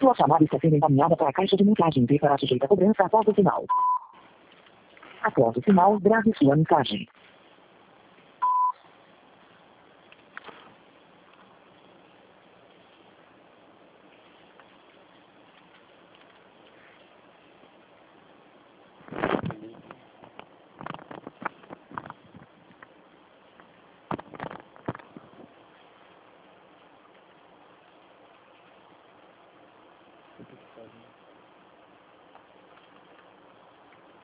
Sua chamada está sendo encaminhada para a caixa de mensagem e será sujeita a cobrança após o sinal. Após o sinal, grave sua mensagem. Tudo que fazem.